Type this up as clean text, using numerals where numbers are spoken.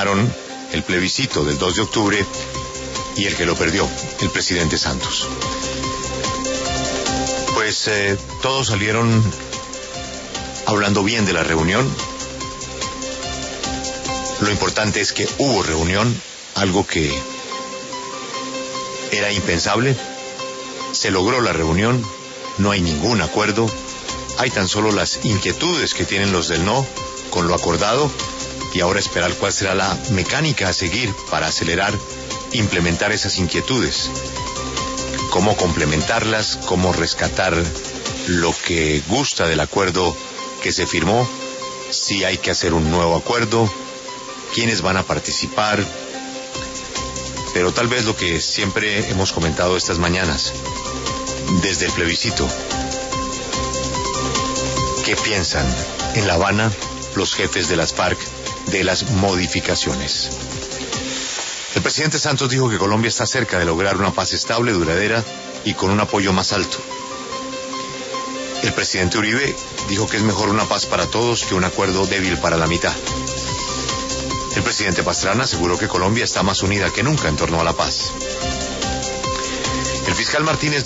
ganaron el plebiscito del 2 de octubre y el que lo perdió, el presidente Santos. Pues todos salieron hablando bien de la reunión. Lo importante es que hubo reunión, algo que era impensable. Se logró la reunión, no hay ningún acuerdo, hay tan solo las inquietudes que tienen los del no con lo acordado, y ahora esperar cuál será la mecánica a seguir para acelerar, implementar esas inquietudes. Cómo complementarlas, cómo rescatar lo que gusta del acuerdo que se firmó, si hay que hacer un nuevo acuerdo, quiénes van a participar. Pero tal vez lo que siempre hemos comentado estas mañanas, desde el plebiscito, ¿qué piensan en La Habana los jefes de las FARC de las modificaciones? El presidente Santos dijo que Colombia está cerca de lograr una paz estable, duradera y con un apoyo más alto. El presidente Uribe dijo que es mejor una paz para todos que un acuerdo débil para la mitad. El presidente Pastrana aseguró que Colombia está más unida que nunca en torno a la paz. El fiscal Martínez